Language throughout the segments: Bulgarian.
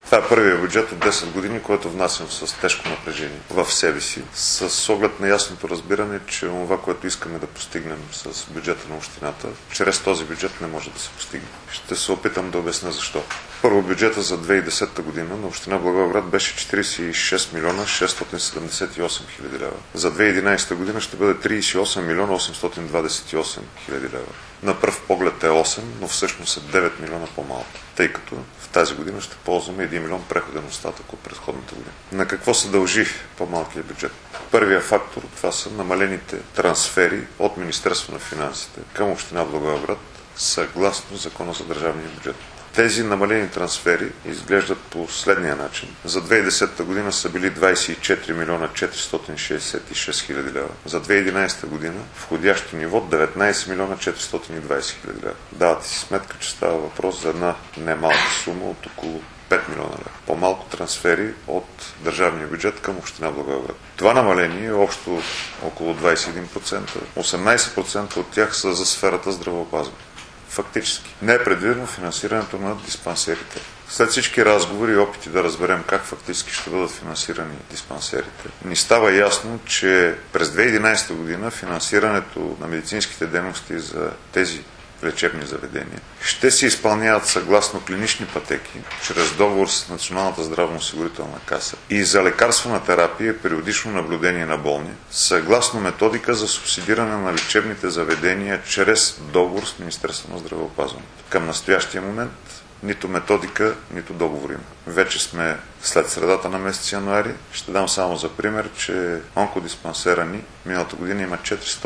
Това е първият бюджет от 10 години, който внасям с тежко напрежение в себе си, с оглед на ясното разбиране, че това, което искаме да постигнем с бюджета на общината, чрез този бюджет не може да се постигне. Ще се опитам да обясня защо. Първо, бюджета за 2010 година на община Благоевград беше 46 милиона 678 хиляди лева. За 2011 година ще бъде 38 милиона 828 хиляди лева. На пръв поглед е 8, но всъщност е 9 милиона по-малко, тъй като в тази година ще ползваме 1 милион преходен остатък от предходната година. На какво се дължи по-малкият бюджет? Първият фактор, това са намалените трансфери от Министерство на финансите към община Благоевград, съгласно Закона за държавния бюджет. Тези намалени трансфери изглеждат по следния начин. За 2010 година са били 24 милиона 466 хиляди лева. За 2011 година входящо ниво 19 милиона 420 хиляди лева. Давате си сметка, че става въпрос за една немалка сума от около 5 милиона лева. По-малко трансфери от държавния бюджет към община Благоевград. Това намаление е общо около 21%. 18% от тях са за сферата здравеопазване. Фактически. Не е предвидено финансирането на диспансерите. След всички разговори и опити да разберем как фактически ще бъдат финансирани диспансерите, ни става ясно, че през 2011 година финансирането на медицинските дейности за тези лечебни заведения ще се изпълняват съгласно клинични пътеки, чрез договор с Националната здравноосигурителна каса и за лекарствена терапия и периодично наблюдение на болни, съгласно методика за субсидиране на лечебните заведения чрез договор с Министерството на здравеопазването. Към настоящия момент нито методика, нито договор има. Вече сме след средата на месец януари. Ще дам само за пример, че онкодиспансера ни миналата година има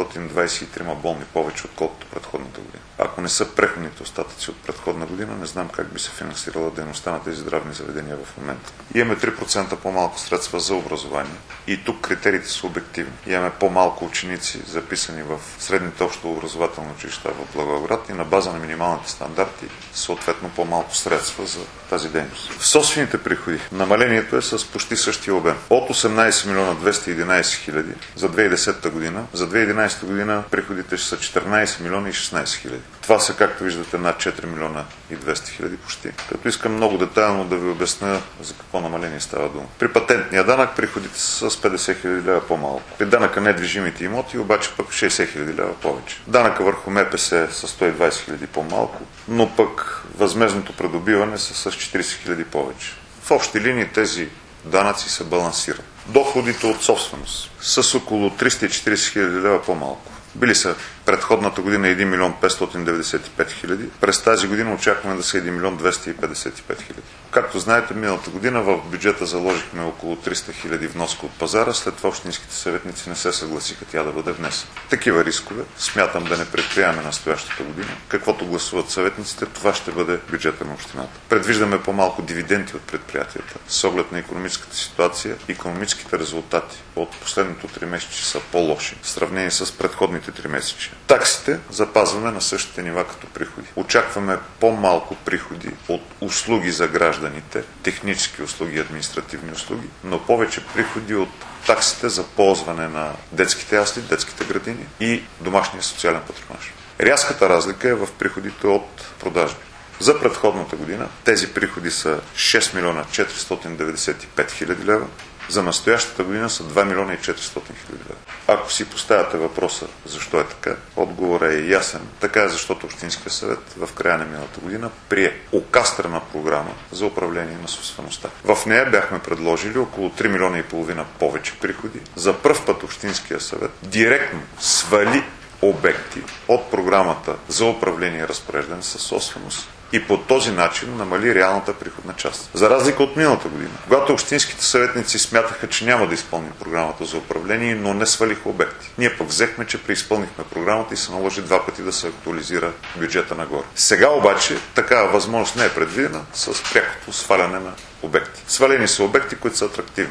423 болни повече, отколкото предходната година. Ако не са преходните остатъци от предходна година, не знам как би се финансирала дейността на тези здравни заведения в момента. Имаме 3% по-малко средства за образование и тук критериите са обективни. Имаме по-малко ученици, записани в средните общообразователни училища в Благоевград и на база на минималните стандарти, съответно по-малко средства за тази дейност. В собствените приходи намалението е с почти същия обем. От 18 милиона 211 хиляди за 2010 година, за 2011 година приходите ще са 14 милиона и 16 хиляди. Това са, както виждате, над 4 милиона и 200 хиляди почти. Като искам много детайлно да ви обясня за какво намаление става дума. При патентния данък приходите са с 50 хиляди лева по-малко. При данъка недвижимите имоти обаче пък 60 хиляди лева повече. Данъка върху МПС е с 120 хиляди по-малко, но пък възмездното придобиване са с 40 хиляди повече. В общи линии тези данъци се балансират. Доходите от собственост с около 340 хиляди лева по-малко. Били са предходната година 1 милион 595 хиляди. През тази година очакваме да са 1 милион 255 хиляди. Както знаете, миналата година в бюджета заложихме около 300 хиляди вноска от пазара, след това общинските съветници не се съгласиха тя да бъде внесена. Такива рискове смятам да не предприемаме настоящата година. Каквото гласуват съветниците, това ще бъде бюджета на общината. Предвиждаме по-малко дивиденти от предприятията. С оглед на икономическата ситуация, икономическите резултати от последното 3 месеца са по-лоши в сравнение с предходните 3 месеца. Таксите запазваме на същите нива като приходи. Очакваме по-малко приходи от услуги за гражданите, технически услуги и административни услуги, но повече приходи от таксите за ползване на детските ясли, детските градини и домашния социален патронаж. Рязката разлика е в приходите от продажби. За предходната година тези приходи са 6 милиона 495 хиляди лева, за настоящата година са 2 милиона и 400 хиляди лева. Ако си поставяте въпроса защо е така, отговорът е ясен. Така е, защото Общинския съвет в края на миналата година прие окастрена програма за управление на собствеността. В нея бяхме предложили около 3 милиона и половина повече приходи. За пръв път Общинския съвет директно свали обекти от програмата за управление и разпореждане със собственост и по този начин намали реалната приходна част. За разлика от миналата година, когато общинските съветници смятаха, че няма да изпълним програмата за управление, но не свалиха обекти. Ние пък взехме, че преизпълнихме програмата и се наложи 2 пъти да се актуализира бюджета нагоре. Сега обаче такава възможност не е предвидена с прякото сваляне на обекти. Свалени са обекти, които са атрактивни.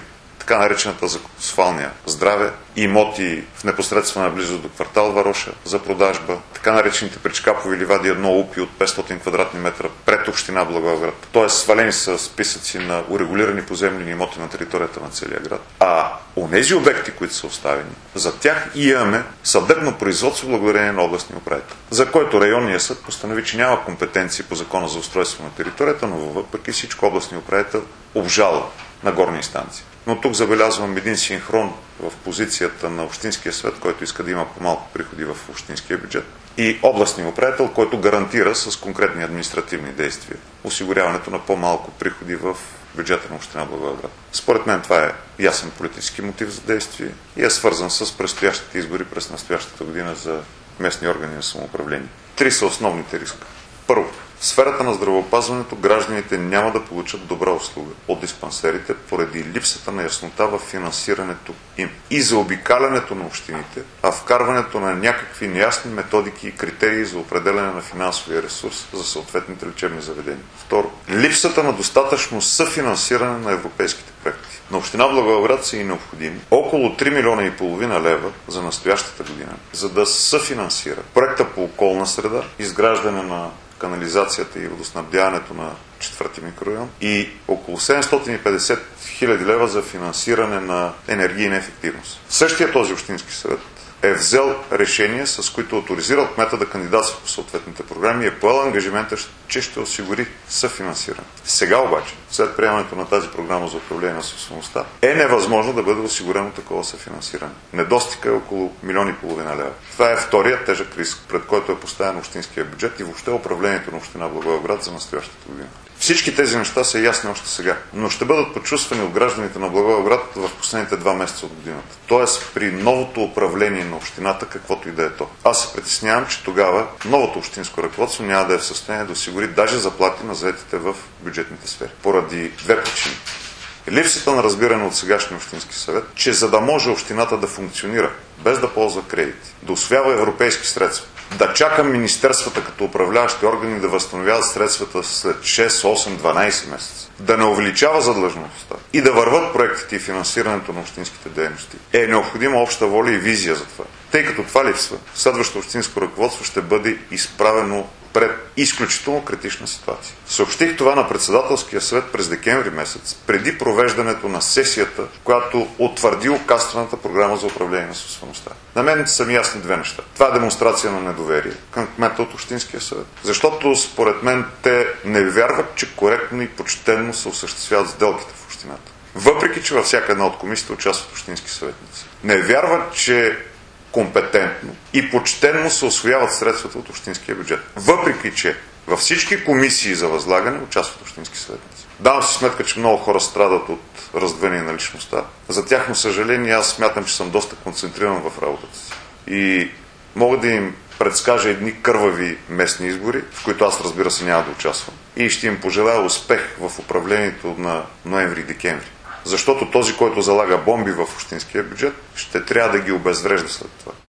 така наречената за Сфалния здраве, имоти в непосредствена близост до квартал Вароша за продажба, така наречените причкапови ливади, едно упи от 500 квадратни метра пред община Благоевград. Тоест свалени са списъци на урегулирани поземлени имоти на територията на целия град. А онези обекти, които са оставени, за тях имаме съдебно производство благодарение на областния управител, за който районният съд постанови, че няма компетенции по закона за устройство на територията, но въпреки всичко областният управител обжалва на горни инстанции. Но тук забелязвам един синхрон в позицията на Общинския съвет, който иска да има по-малко приходи в общинския бюджет, и областния управител, който гарантира с конкретни административни действия осигуряването на по-малко приходи в бюджета на община Благоевград. Според мен това е ясен политически мотив за действие и е свързан с предстоящите избори през настоящата година за местни органи на самоуправление. Три са основните риска. Първо, в сферата на здравеопазването гражданите няма да получат добра услуга от диспансерите поради липсата на яснота в финансирането им и заобикалянето на общините, а вкарването на някакви неясни методики и критерии за определяне на финансовия ресурс за съответните лечебни заведения. Второ, липсата на достатъчно съфинансиране на европейските проекти. На община Благоевград са и необходими около 3,5 милиона лева за настоящата година, за да съфинансира проекта по околна среда, изграждане на канализацията и водоснабдяването на 4-ти микрорайон и около 750 хиляди лева за финансиране на енергийна ефективност. Същия този общински съвет е взел решение, с които авторизирал кмета да кандидатства по съответните програми и е поел ангажимента, че ще осигури съфинансиране. Сега обаче, след приемането на тази програма за управление на собствеността, е невъзможно да бъде осигурено такова съфинансиране. Недостига е около 1,5 милиона лева. Това е вторият тежък риск, пред който е поставен общинския бюджет и въобще управлението на община Благоевград за настоящата година. Всички тези неща са ясни още сега, но ще бъдат почувствани от гражданите на Благоевград в последните 2 месеца от годината. Тоест при новото управление на общината, каквото и да е то. Аз се притеснявам, че тогава новото общинско ръководство няма да е в състояние да осигури даже заплати на заетите в бюджетните сфери. Поради две причини. Липсата на разбиране от сегашния общински съвет, че за да може общината да функционира без да ползва кредити, да усвоява европейски средства, да чака министерствата като управляващи органи да възстановяват средствата след 6, 8, 12 месеца, да не увеличава задлъжнялостта и да върват проектите и финансирането на общинските дейности, е необходима обща воля и визия за това. Тъй като това липсва, следващото общинско ръководство ще бъде изправено пред изключително критична ситуация. Съобщих това на председателския съвет през декември месец, преди провеждането на сесията, която утвърди окастрената програма за управление на собствеността. На мен са ми ясни две неща. Това е демонстрация на недоверие към кмета от Общинския съвет. Защото според мен те не вярват, че коректно и почтенно се осъществяват сделките в общината. Въпреки че във всяка една от комисиите участват общински съветници. Не вярват, че компетентно и почтенно се усвояват средствата от общинския бюджет. Въпреки че във всички комисии за възлагане участват общински съветници. Давам си сметка, че много хора страдат от раздвоение на личността. За тяхно съжаление аз смятам, че съм доста концентриран в работата си. И мога да им предскажа едни кървави местни избори, в които аз, разбира се, няма да участвам. И ще им пожелая успех в управлението на ноември и декември. Защото този, който залага бомби в общинския бюджет, ще трябва да ги обезврежда след това.